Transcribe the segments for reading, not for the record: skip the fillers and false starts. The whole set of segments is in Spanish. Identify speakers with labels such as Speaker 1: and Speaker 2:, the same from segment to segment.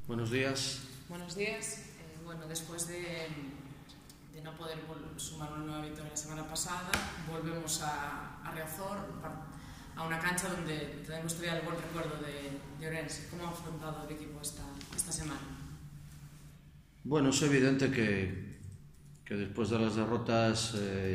Speaker 1: Buenos días.
Speaker 2: Buenos días. Bueno, después de no poder sumar una nueva victoria la semana pasada, volvemos a Riazor, a una cancha donde tenemos todavía el buen recuerdo de Orense. ¿Cómo ha afrontado el equipo esta semana?
Speaker 1: Bueno, es evidente que después de las derrotas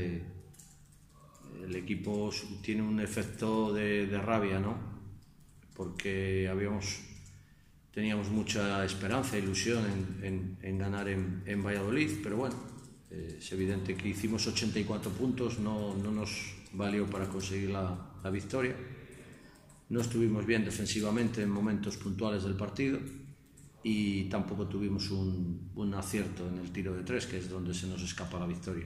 Speaker 1: el equipo tiene un efecto de rabia, ¿no? Porque teníamos mucha esperanza e ilusión en ganar en Valladolid, pero bueno, es evidente que hicimos 84 puntos, no nos valió para conseguir la victoria. No estuvimos bien defensivamente en momentos puntuales del partido y tampoco tuvimos un acierto en el tiro de tres, que es donde se nos escapa la victoria.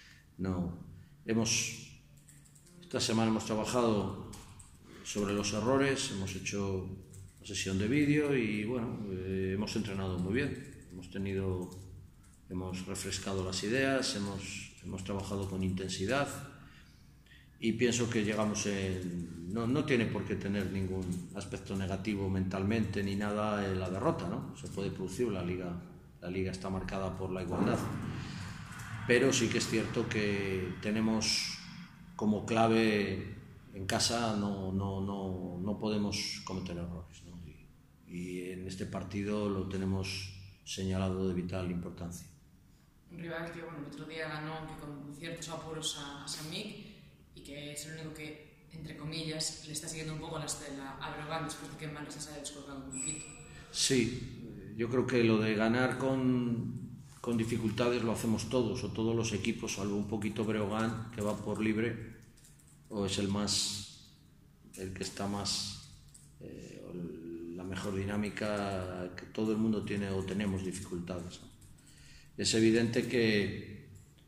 Speaker 1: Esta semana hemos trabajado sobre los errores, hemos hecho una sesión de vídeo y bueno, hemos entrenado muy bien, hemos refrescado las ideas, hemos trabajado con intensidad y pienso que llegamos no tiene por qué tener ningún aspecto negativo mentalmente ni nada en la derrota, ¿no? Se puede producir, la liga está marcada por la igualdad, pero sí que es cierto que tenemos como clave en casa no podemos cometer errores, ¿no? Y en este partido lo tenemos señalado de vital importancia.
Speaker 2: Un rival que, bueno, el otro día ganó, aunque con ciertos apuros, a San Mig, y que es el único que, entre comillas, le está siguiendo un poco la estela a Breogán después de que Manresa se haya descolgado un poquito.
Speaker 1: Sí, yo creo que lo de ganar con dificultades lo hacemos todos, o todos los equipos, salvo un poquito Breogán, que va por libre, o es el que está más, la mejor dinámica, que todo el mundo tiene o tenemos dificultades, ¿no? Es evidente que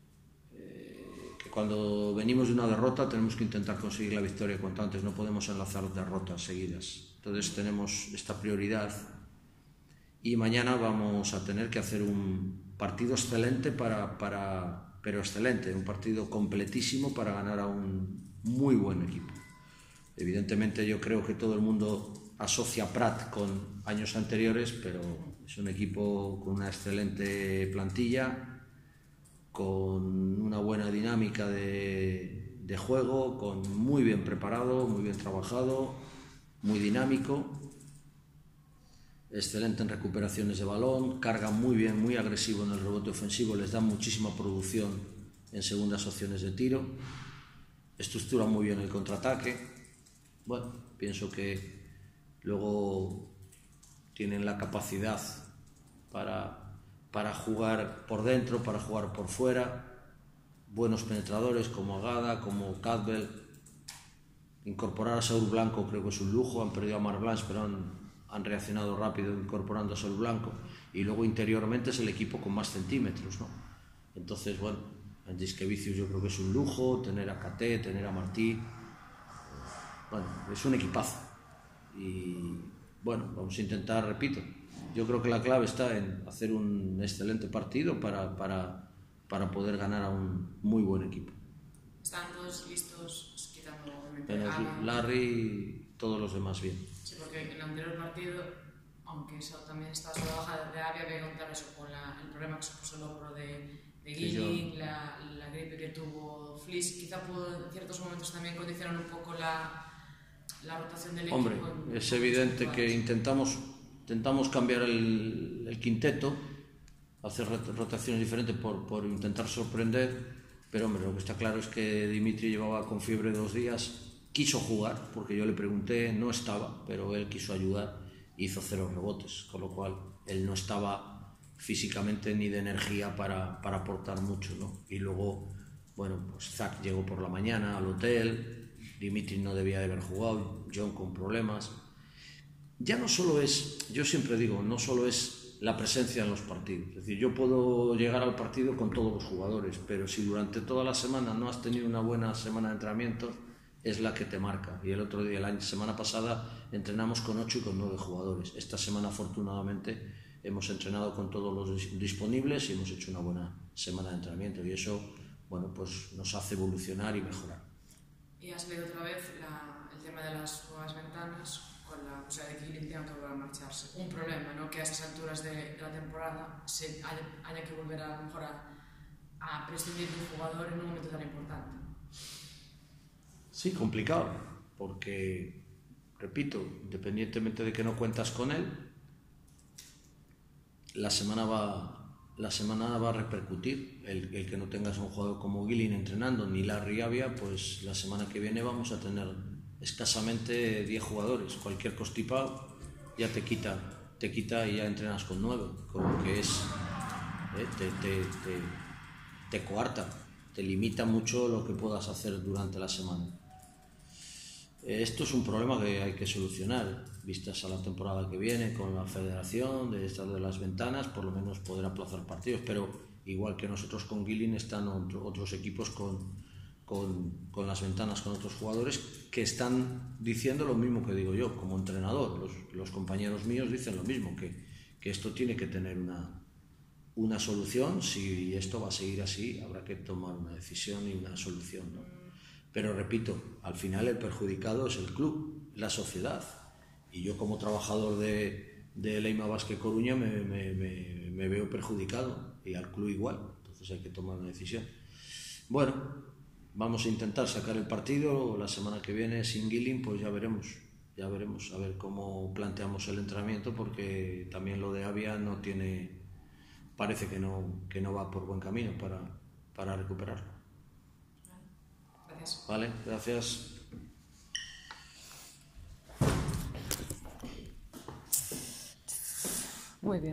Speaker 1: cuando venimos de una derrota tenemos que intentar conseguir la victoria cuanto antes, no podemos enlazar derrotas seguidas. Entonces tenemos esta prioridad y mañana vamos a tener que hacer un partido excelente pero excelente, un partido completísimo para ganar a un muy buen equipo. Evidentemente yo creo que todo el mundo asocia a Prat con años anteriores, pero es un equipo con una excelente plantilla, con una buena dinámica de juego, muy bien preparado, muy bien trabajado, muy dinámico, excelente en recuperaciones de balón, carga muy bien, muy agresivo en el rebote ofensivo, les da muchísima producción en segundas opciones de tiro, estructura muy bien el contraataque. Bueno, pienso que luego tienen la capacidad para jugar por dentro, para jugar por fuera, buenos penetradores como Agada, como Cadwell. Incorporar a Saúl Blanco creo que es un lujo, han perdido a Marc Blanche, pero han reaccionado rápido incorporando a Saúl Blanco, y luego interiormente es el equipo con más centímetros, ¿no? Entonces, bueno, en Disquevicius yo creo que es un lujo tener a Caté, tener a Martí. Bueno, es un equipazo y bueno, vamos a intentar, repito, yo creo que la clave está en hacer un excelente partido para poder ganar a un muy buen equipo.
Speaker 2: ¿Están todos listos, quitando
Speaker 1: menos Larry, todos los demás bien?
Speaker 2: Sí, porque en el anterior partido, aunque eso también estaba sobre la baja de Avia, había que contar eso con el problema que supuso el hombro de Gilling, la gripe que tuvo Fliss, quizá pudo en ciertos momentos también condicionar un poco la rotación del equipo.
Speaker 1: Hombre, es evidente que intentamos cambiar el quinteto, hacer rotaciones diferentes por intentar sorprender, pero hombre, lo que está claro es que Dimitri llevaba con fiebre 2 días, quiso jugar, porque yo le pregunté, no estaba, pero él quiso ayudar, hizo 0 rebotes, con lo cual él no estaba físicamente ni de energía para aportar mucho, ¿no? Y luego, bueno, pues Zach llegó por la mañana al hotel, Dimitri no debía de haber jugado, John con problemas. Ya no solo es, yo siempre digo, no solo es la presencia en los partidos, es decir, yo puedo llegar al partido con todos los jugadores, pero si durante toda la semana no has tenido una buena semana de entrenamiento, es la que te marca. Y el otro día, la semana pasada, entrenamos con 8 y con 9 jugadores. Esta semana, afortunadamente, hemos entrenado con todos los disponibles y hemos hecho una buena semana de entrenamiento, y eso, bueno, pues nos hace evolucionar y mejorar.
Speaker 2: Y has leído otra vez el tema de las nuevas ventanas, o sea, de que Guillín tenga que volver a marcharse. Un problema, ¿no? Que a esas alturas de la temporada haya que volver a lo mejor a prescindir de un jugador en un momento tan importante.
Speaker 1: Sí, complicado, porque, repito, independientemente de que no cuentas con él, la semana va a repercutir. El que no tengas un jugador como Guillín entrenando, ni Larry Avia, pues la semana que viene vamos a tener escasamente 10 jugadores. Cualquier constipado ya te quita y ya entrenas con 9, con lo que es, te coarta, te limita mucho lo que puedas hacer durante la semana. Esto es un problema que hay que solucionar, vistas a la temporada que viene con la federación, de estas de las ventanas, por lo menos poder aplazar partidos, pero igual que nosotros con Guillín están otros equipos con las ventanas, con otros jugadores que están diciendo lo mismo que digo yo como entrenador. Los compañeros míos dicen lo mismo, que esto tiene que tener una solución. Si esto va a seguir así, habrá que tomar una decisión y una solución, ¿no? Pero repito, al final el perjudicado es el club, la sociedad. Y yo como trabajador de Leima Basket Coruña me veo perjudicado, y al club igual. Entonces hay que tomar una decisión. Bueno, vamos a intentar sacar el partido. La semana que viene sin Guillín, pues ya veremos a ver cómo planteamos el entrenamiento, porque también lo de Avia parece que no va por buen camino para recuperarlo.
Speaker 2: Gracias.
Speaker 1: Vale, gracias.
Speaker 2: Muy bien.